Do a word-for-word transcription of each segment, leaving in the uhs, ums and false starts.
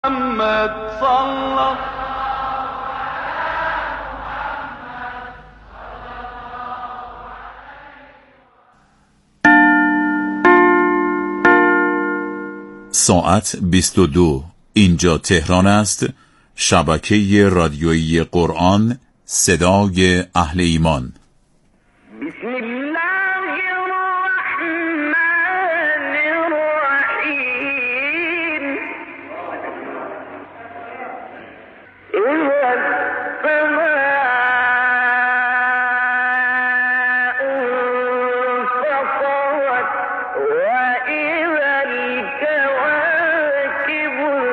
محمد صلی ساعت بیست و دو. اینجا تهران است. شبکه رادیویی قرآن، صدای اهل ایمان. بسم الله الرحمن الرحیم. اذا السماء انفطرت واذا الكواكب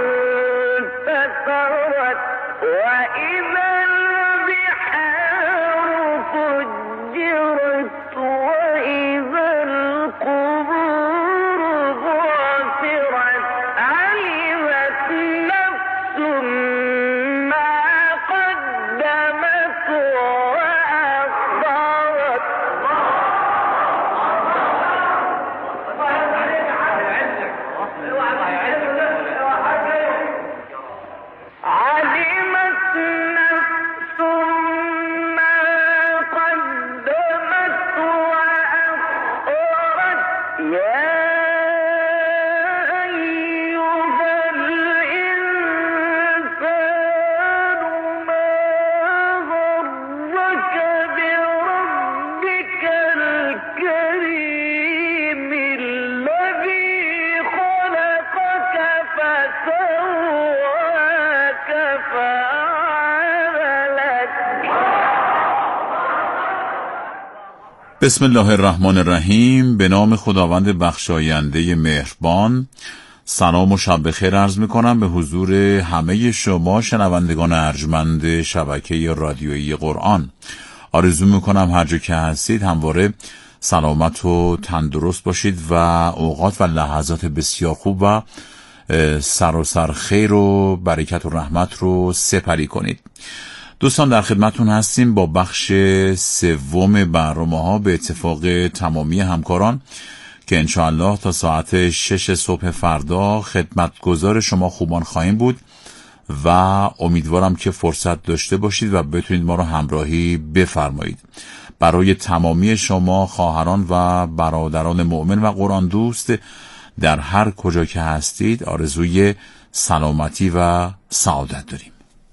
انتثرت واذا البحار فجرت واذا القبور بعثرت علمت نفس ما قدمت وأخرت. علمت نفس ما قدمت وأخرت. يا أيها الإنسان ما غرك بربك الكريم الذي خلقك فسواك فعدلك. بسم الله الرحمن الرحیم. به نام خداوند بخشاینده مهربان. سلام و شب بخیر عرض می کنم به حضور همه شما شنوندگان ارجمند شبکه رادیویی قرآن. آرزو می کنم هر جا که هستید همواره سلامت و تندرست باشید و اوقات و لحظات بسیار خوب و سر و سر خیر و برکت و رحمت رو سپری کنید. دوستان در خدمتون هستیم با بخش سوم برنامه ها به اتفاق تمامی همکاران که انشاءالله تا ساعت شش صبح فردا خدمتگزار شما خوبان خواهیم بود و امیدوارم که فرصت داشته باشید و بتونید ما رو همراهی بفرمایید. برای تمامی شما خواهران و برادران مؤمن و قرآن دوست در هر کجا که هستید آرزوی سلامتی و سعادت داریم.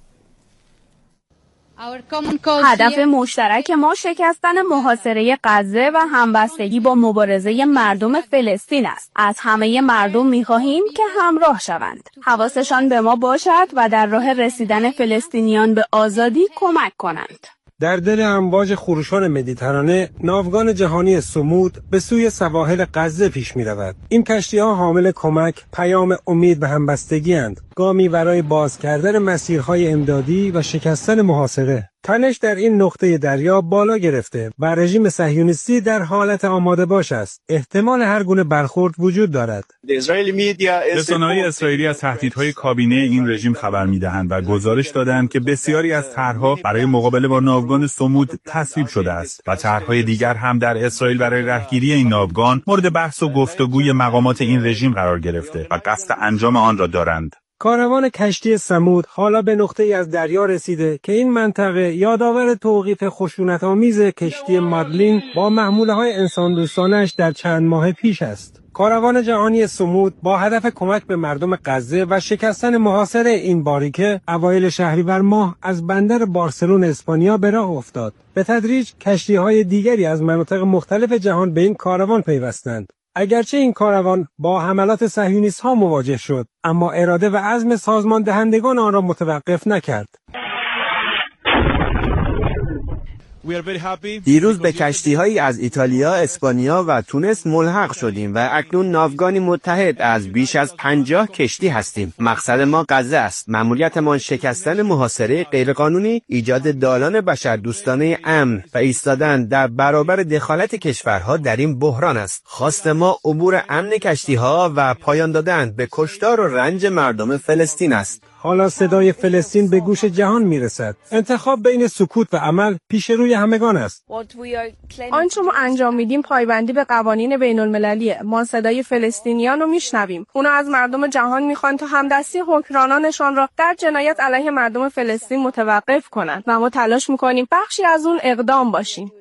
هدف مشترک ما شکستن محاصره غزه و همبستگی با مبارزه مردم فلسطین است. از همه مردم می‌خواهیم که همراه شوند. حواسشان به ما باشد و در راه رسیدن فلسطینیان به آزادی کمک کنند. در دل امواج خروشان مدیترانه، ناوگان جهانی صمود به سوی سواحل غزه پیش می رود. این کشتی‌ها حامل کمک، پیام امید و همبستگی اند. گامی برای باز کردن مسیرهای امدادی و شکستن محاصره. تنش در این نقطه دریا بالا گرفته و رژیم صهیونیستی در حالت آماده باش است. احتمال هر گونه برخورد وجود دارد. رسانه‌های اسرائیلی از تهدیدهای کابینه این رژیم خبر می‌دهند و گزارش دادند که بسیاری از طرح‌ها برای مقابله با ناوگان صمود تصویب شده است و طرح‌های دیگر هم در اسرائیل برای رهگیری این ناوگان مورد بحث و گفتگوی مقامات این رژیم قرار گرفته و قصد انجام آن را دارند. کاروان کشتی ثمود حالا به نقطه‌ای از دریا رسیده که این منطقه یادآور توقیف خشونت‌آمیز کشتی مادلین با محموله‌های انسان دوستانش در چند ماه پیش است. کاروان جهانی صمود با هدف کمک به مردم غزه و شکستن محاصره این باریکه اوایل شهریور ماه از بندر بارسلون اسپانیا به راه افتاد. به تدریج کشتی‌های دیگری از مناطق مختلف جهان به این کاروان پیوستند. اگرچه این کاروان با حملات صهیونیست‌ها مواجه شد، اما اراده و عزم سازمان دهندگان آن را متوقف نکرد. دیروز به کشتی‌هایی از ایتالیا، اسپانیا و تونس ملحق شدیم و اکنون ناوگانی متحد از بیش از پنجاه کشتی هستیم. مقصد ما غزه است. مأموریتمان شکستن محاصره غیرقانونی، ایجاد دالان بشردوستانه امن و ایستادن در برابر دخالت کشورها در این بحران است. خواست ما عبور امن کشتی‌ها و پایان دادن به کشتار و رنج مردم فلسطین است. حالا صدای فلسطین به گوش جهان میرسد. انتخاب بین سکوت و عمل پیش روی همگان است. آنچه ما انجام میدیم پایبندی به قوانین بین المللیه. ما صدای فلسطینیان رو میشنویم. اونا از مردم جهان میخوان تا همدستی حکمرانانشان را در جنایت علیه مردم فلسطین متوقف کنند و ما تلاش میکنیم بخشی از اون اقدام باشیم.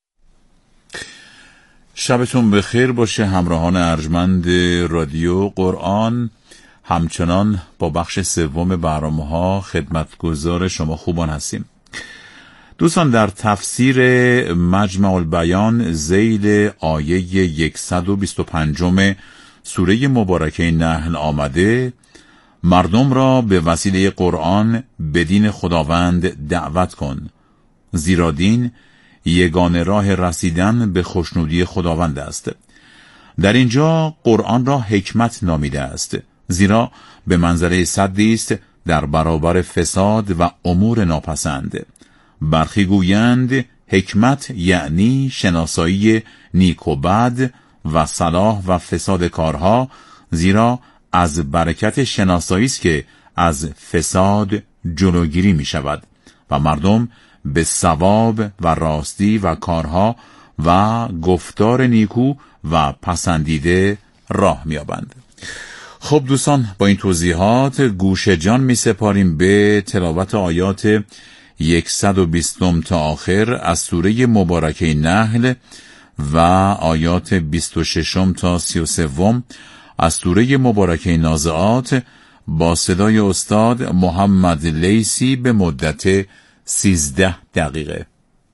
شبتون بخیر باشه همراهان ارجمند رادیو قرآن. همچنان با بخش سوم برنامه‌ها خدمتگزار شما خوبان هستیم. دوستان، در تفسیر مجمع البیان ذیل آیه صد و بیست و پنج سوره مبارکه نحل آمده مردم را به وسیله قرآن به دین خداوند دعوت کن، زیرا دین یگانه راه رسیدن به خوشنودی خداوند است. در اینجا قرآن را حکمت نامیده است، زیرا به منزله سدی است در برابر فساد و امور ناپسند. برخی گویند حکمت یعنی شناسایی نیک و بد و صلاح و فساد کارها، زیرا از برکت شناسایی است که از فساد جلوگیری می شود و مردم به ثواب و راستی و کارها و گفتار نیکو و پسندیده راه می یابند. خب دوستان، با این توضیحات گوش جان می سپاریم به تلاوت آیات صد و بیست تا آخر از سوره مبارکه نحل و آیات بیست و شش تا سی و سه از سوره مبارکه نازعات با صدای استاد محمد لیثی به مدت سیزده دقیقه.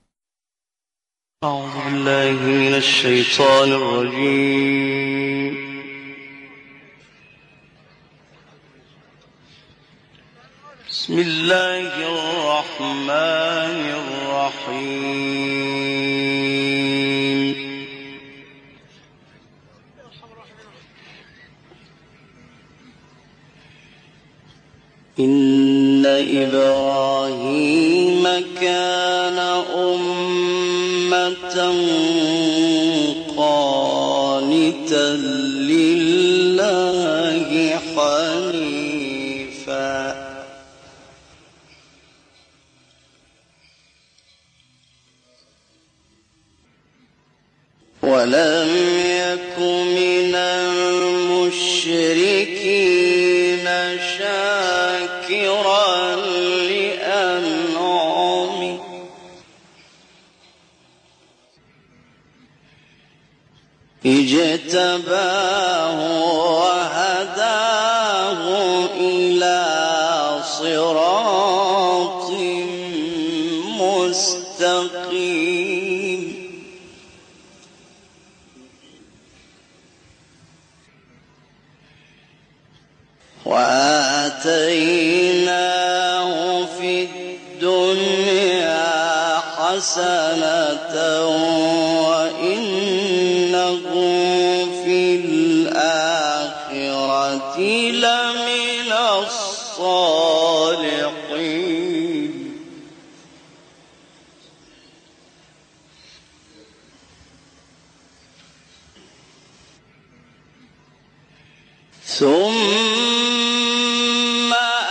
اعوذ بالله من الشیطان الرجیم. بسم الله الرحمن الرحیم. إن إبراهيم كان أمة قانتا لله حنيفا ولم يك من المشركين شاكرا لأنعمه اجتباه وهداه إلى صراط مستقيم وآتيناه في الدنيا حسنة وإنه في الآخرة لمن الصالحين. ثم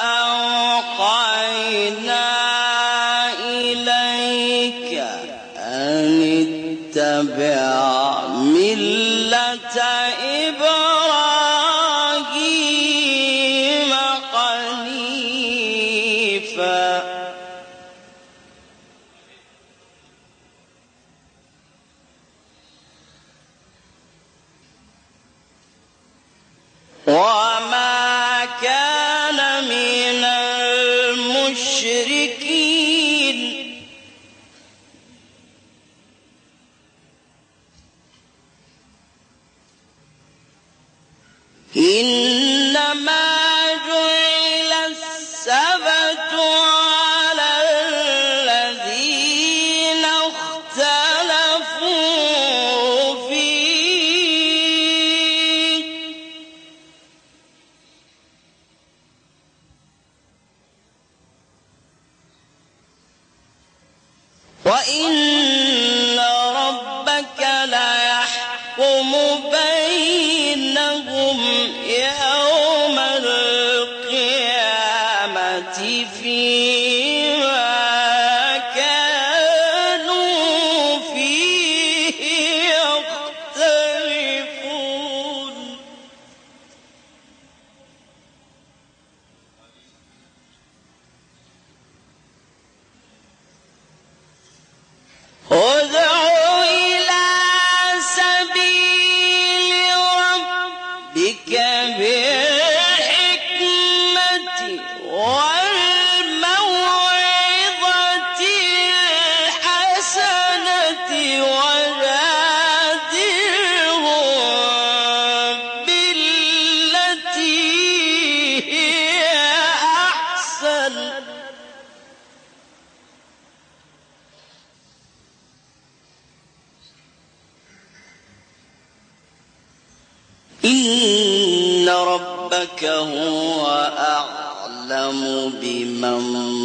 أوحينا إليك أن اتبع ملة إبراهيم حنيفا وما كان من المشركين. إنما جعل السبت على الذين اختلفوا فيه وإن ربك ليحكم بينهم يوم القيامة فيما كانوا فيه يختلفون ادع إلى سبيل ربك بالحكمة والموعظة الحسنة وجادلهم بالتي هي أحسن إن ربك هو أعلم بمن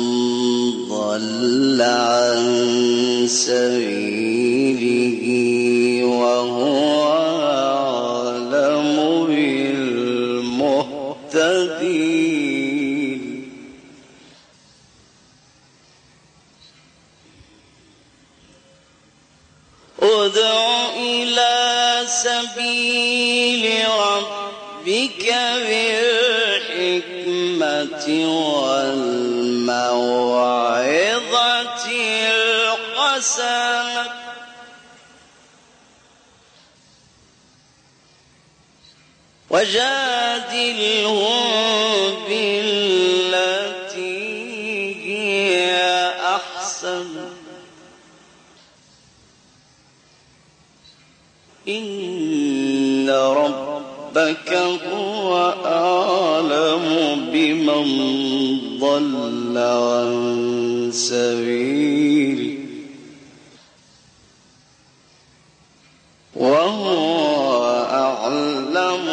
ضل عن سبيله وهو أعلم بالمهتدين ادع إلى سبيل ربك بالحكمة والموعظة الحسنة وجادلهم بالتي هي أحسن إن ربك هو أعلم بمن ضل عن سبيله وهو أعلم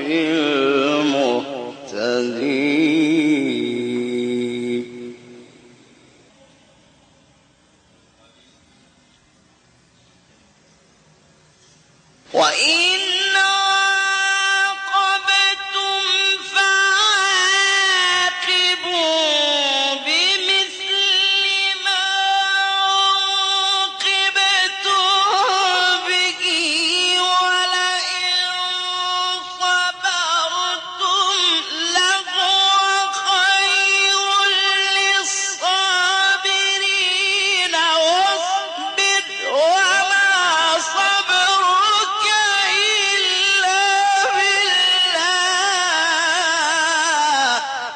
بالمهتدين وإن عاقبتم فعاقبوا بمثل ما عوقبتم به ولئن صبرتم لهو خير للصابرين واصبر وما صبرك إلا بالله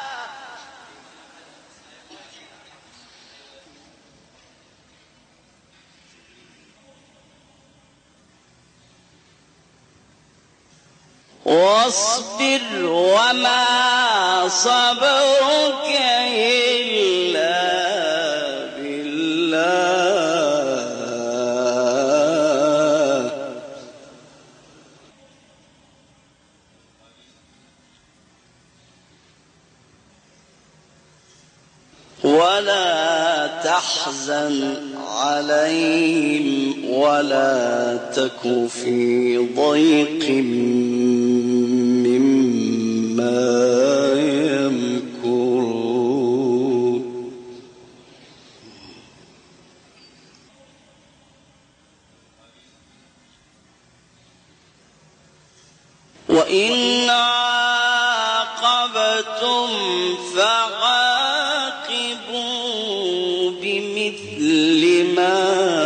واصبر وما صبرك إلا بالله ولا تحزن عليهم ولا تك في ضيق مما يمكرون وإن عاقبتم فعاقبوا بمثل ما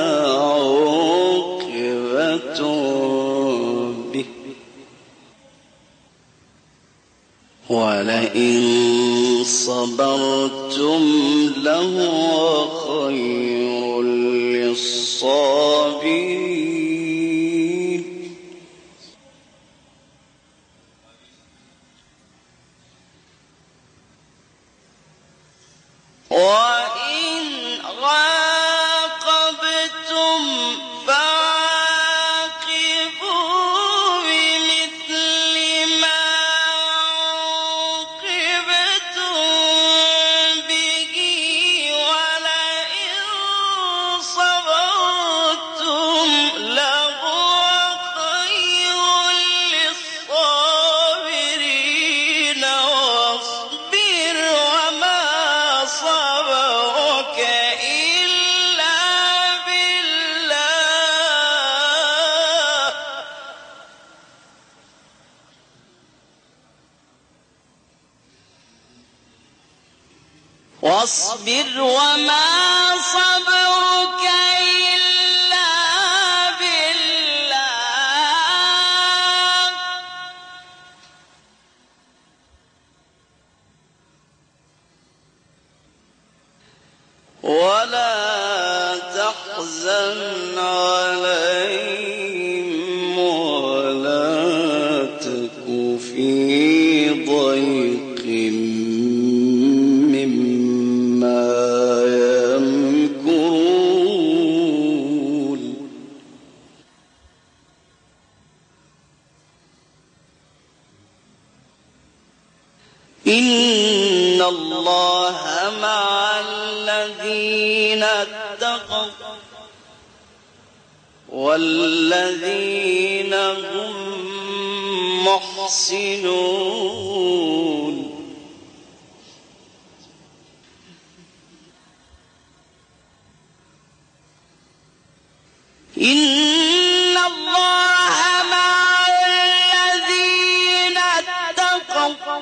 عوقبتم به ولئن صبرتم لهو خير للصابرين وإن عاقبتم فعاقبوا بمثل ما عوقبتم به ولئن صبرتم لهو خير للصابرين واصبر وما واصبر وما صبرك إلا بالله ولا تحزن عليهم ولا تك في ضيق مما يمكرون إن الله مع الذين اتقوا والذين هم محسنون إن الله مع الذين اتقوا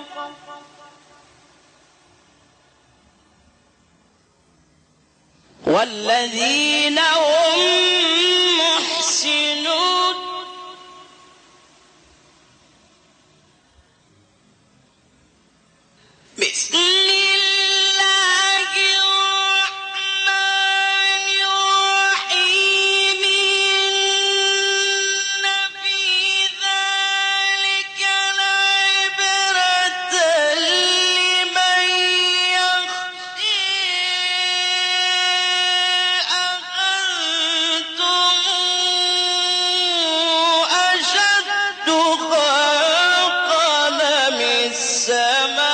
والذين هم محسنون بسم الله الرحمن الرحيم إن في ذلك لعبرة لمن يخشى أأنتم أشد خلقا من السماء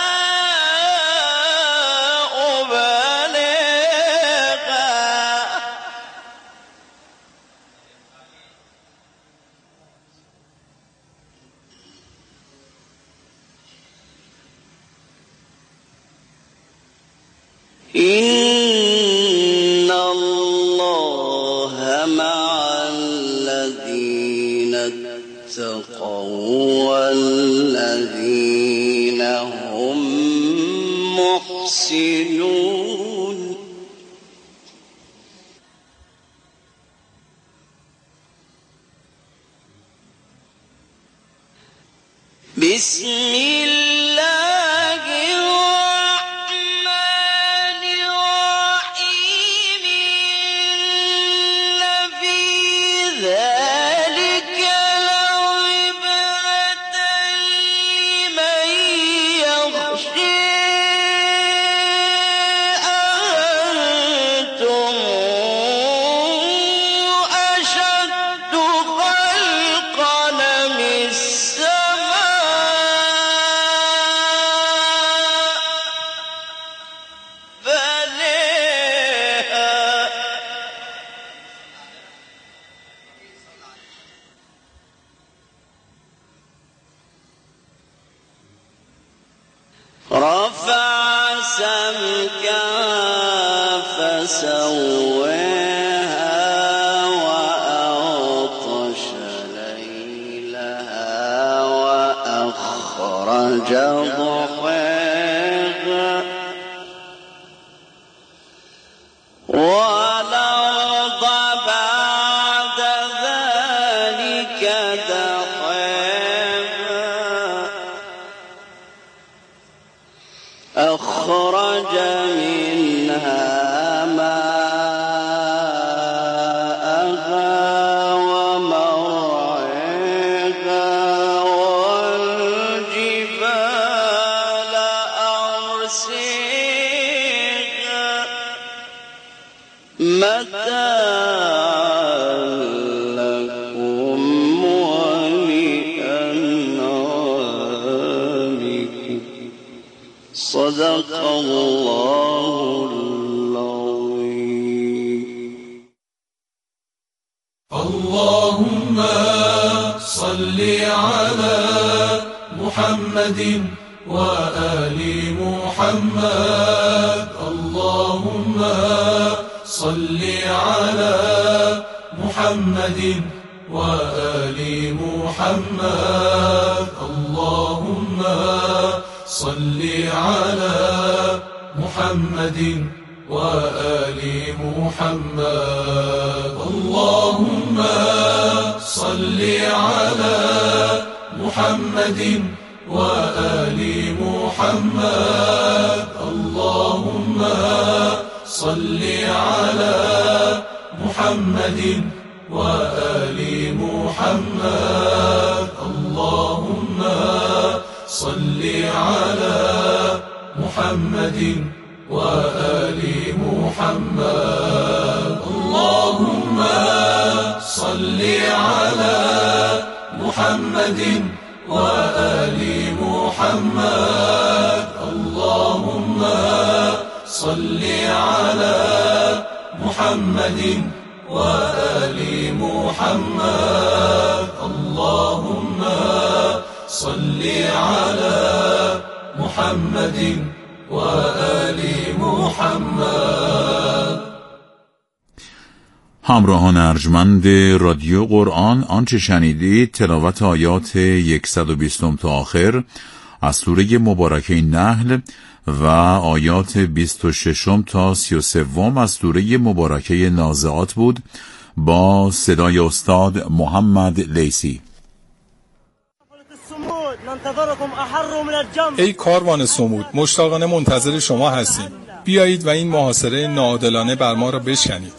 إن الله مع الذين اتقوا والذين هم محسنون بسم الله الرحمن الرحيم إن في ذلك لعبرة لمن يخشى أأنتم أشد خلقا من السماء بنيها رفع سمكها فسواها وأغطش ليلها وأخرج ضحاها والأرض بعد ذلك دحاها أخرج منها ماءها ومرعاها والجبال أرسيها متاعا لكم ولأنعامكم صدق الله العظيم. اللهم صل على محمد وآل محمد. اللهم صل على محمد وآل محمد. اللهم صل على محمد محمد وآل محمد اللهم صل على محمد وآل محمد اللهم صل على محمد وآل محمد اللهم صل على محمد وآل محمد اللهم صل على محمد وآل محمد اللهم صل على محمد وآل محمد اللهم صل على محمد وآل محمد. همراهان ارجمند رادیو قرآن، آنچه شنیدید تلاوت آیات صد و بیست تا آخر از سوره مبارکه نحل و آیات بیست و شش تا سی و سه از سوره مبارکه نازعات بود با صدای استاد محمد لیثی. ای کاروان صمود، مشتاقانه منتظر شما هستیم. بیایید و این محاصره ناعادلانه بر ما را بشکنید.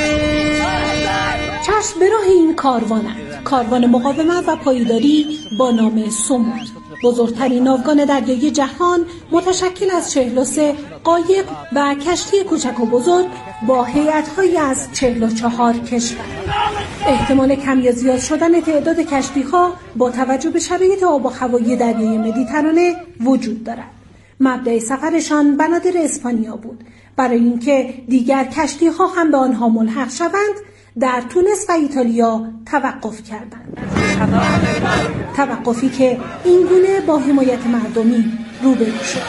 چشم به راه این کاروانند، کاروان مقاومت و پایداری با نام صمود، بزرگترین ناوگان دریایی جهان متشکل از چهل و سه قایق و کشتی کوچک و بزرگ با هیئت‌هایی از چهل و چهار کشور. احتمال کم یا زیاد شدن تعداد کشتی‌ها با توجه به شرایط آب و هوایی دریای مدیترانه وجود دارد. مبدأ سفرشان بنادر اسپانیا بود. برای اینکه دیگر کشتی‌ها هم به آنها ملحق شوند، در تونس و ایتالیا توقف کردند. توقفی که اینگونه با حمایت مردمی روبرو شد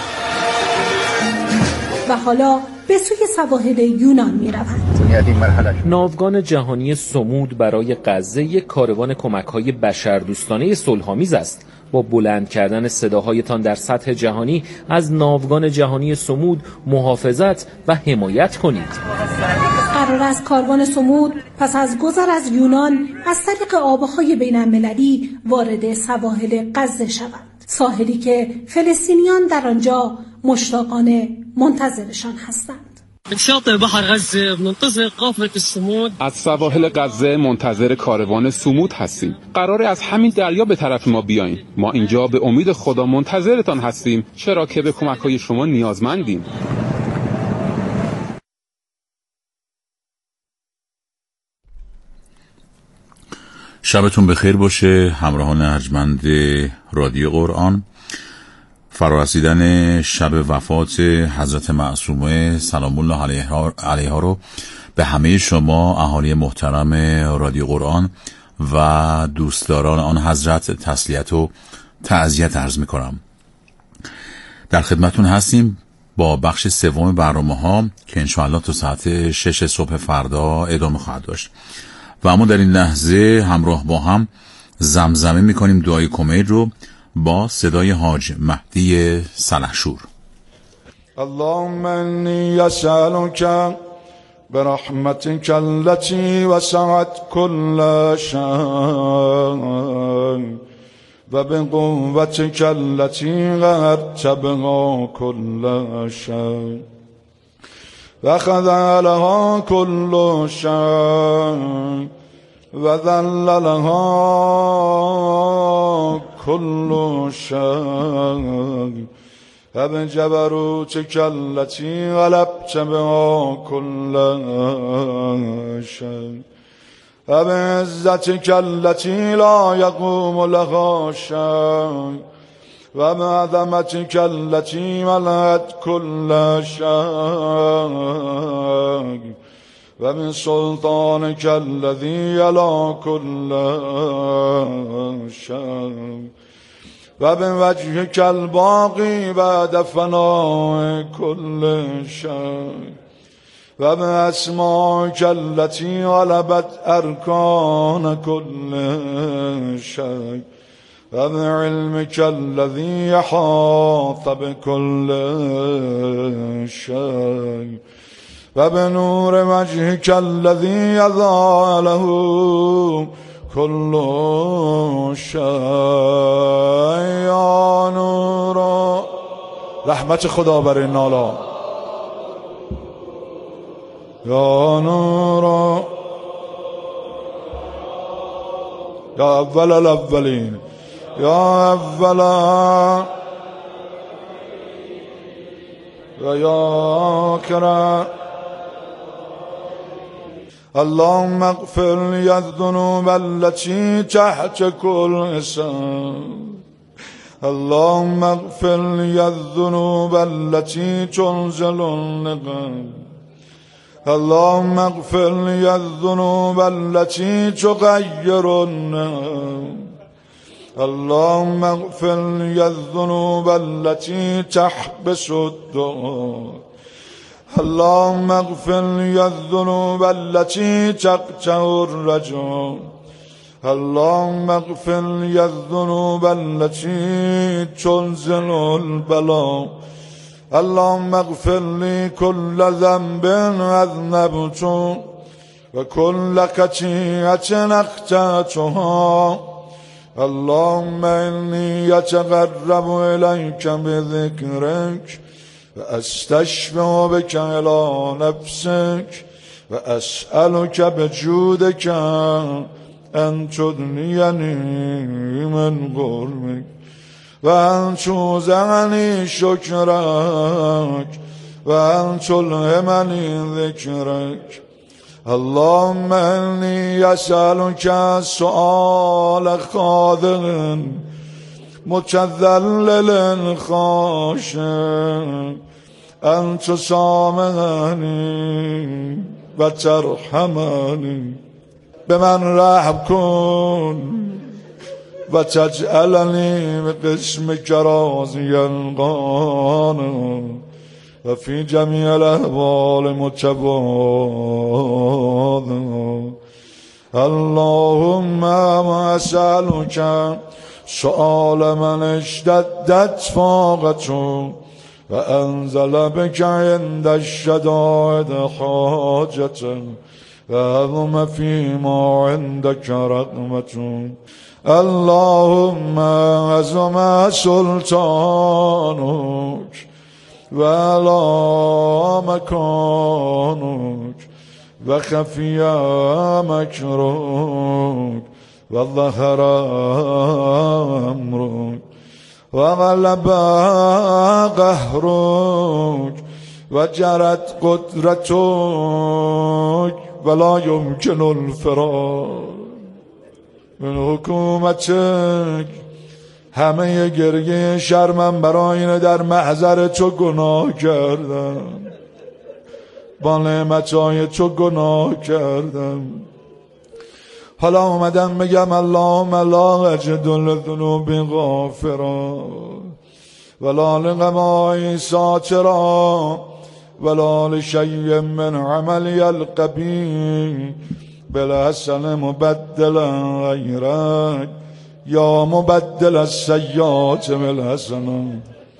و حالا به سوی سواحل یونان می روند. ناوگان جهانی صمود برای غزه یک کاروان کمک‌های بشردوستانه صلح‌آمیز است. با بلند کردن صداهایتان در سطح جهانی از ناوگان جهانی صمود محافظت و حمایت کنید. قرار است کاروان صمود پس از گذر از یونان از طریق آبهای بین المللی وارد سواحل غزه شوند، ساحلی که فلسطینیان در آنجا مشتاقانه منتظرشان هستند. شاطئ بحر غزه منتظر قافله الصمود. از سواحل غزه منتظر کاروان صمود هستیم. قراره از همین دریا به طرف ما بیاین. ما اینجا به امید خدا منتظرتان هستیم، چرا که به کمک‌های شما نیازمندیم. شبتون بخیر باشه همراهان ارجمند رادیو قرآن. فرارسیدن شب وفات حضرت معصومه سلام الله علیها رو به همه شما اهالی محترم رادیو قرآن و دوستداران آن حضرت تسلیت و تعزیت عرض می کنم. در خدمتون هستیم با بخش سوم برنامه ها که انشاءالله تا ساعت شش صبح فردا ادامه خواهد داشت و اما در این لحظه همراه با هم زمزمه می کنیم دعای کمیل رو با صدای حاج مهدی سلحشور. اللهم انی اسألک برحمتک التي وسعت كل شيء و بقوتك التي غرت بها كل شيء و خذلها كل شيء و ذللها كل شيء و بجبروتك التي غلبت بها كل شيء و بعزتك التي لا يقوم لها شيء و بعظمتك التي ملأت كل شيء و من سلطانك الذي يلا كل شيء و بوجهك الباقي بعد فناء كل شيء و بأسمائك التي غلبت أركان كل شيء وبعلمك الذي يحاط بكل شيء وبنور وجهك الذي يضاء له كل شيء یا نور. رحمت خدا بر این نالا. یا نور یا اول الاولین یا اولا و یا آخر. اللهم اغفر لي الذنوب التي تحت كل اسم. اللهم اغفر لي الذنوب التي تنزل النقم. اللهم اغفر لي الذنوب التي تغير النعم. اللهم اغفر لي الذنوب التي تحبس الدعاء. اللهم اغفر لي الذنوب التي تقطع الرجاء. اللهم اغفر لي الذنوب التي تنزل البلاء. اللهم اغفر لي كل ذنب أذنبته وكل خطيئة أخطأتها. اللهم إني أتقرب إليك بذكرك وأستشفع بك إلى نفسك وأسألك بجودك أن تدنيني من قربك وأن توزعني شكرك وأن تلهمني ذكرك. اللهم إني أسألك سؤال خاضع متذلل خاشع أن تسامحني وترحمني. به من رحم کن و تجعلنی بقسمك راضيا قانا و فی جمیع الاحوال متواضعا. اللهم اسألك سؤال من اشتدت فاقته و انزل بك عند الشدائد حاجة وعظم فيما عندك رقمة. اللهم عظم سلطانك وعلى مكانك وخفي مكرك وظهر أمرك وغلب قهرك وجرت قدرتك ولا يمكن الفرار من حکومتک. همه گریه شرمم برای اینه در محضر تو گناه کردم، با نعمتهای تو گناه کردم. حالا اومدم بگم اللهم لا اجد للذنوب غافرا ولا لغمای ساترا ولا لشيء من عملي القبيح بالحسن مبدلا غيرك يا مبدل السيئات بالحسنة.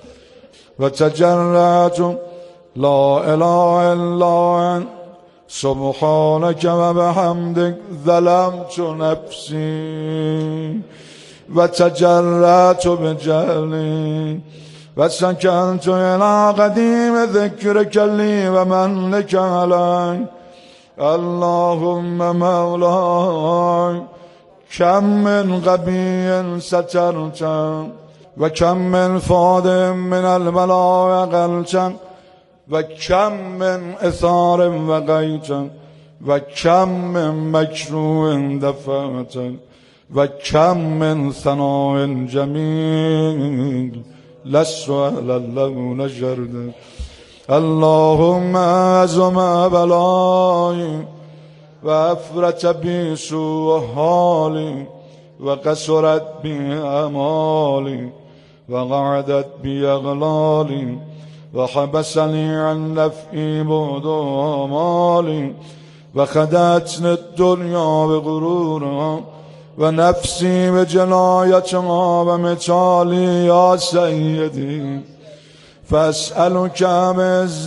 وتجرعت لا إله إلا أنت سبحانك وبحمدك ظلمت نفسي وتجرعت بجهلي وسكنت إلى قديم ذكرك لي ومنك علي. اللهم مولاي كم من غبي سترت وكم من فاد من البلاء قلت وكم من إثار وقيت وكم من مكروه دفعت وكم من ثناء جميل لست أهلا له نجرد. اللهم أعظم بلائي وأفرت بي سوء حالي وقصرت بي أمالي وقعدت بي أغلالي وحبسني عن نفعي بعد آمالي وخدعتني الدنيا بغرورها و نفسی به جنایتها و مچالی یا سیدی فاسألک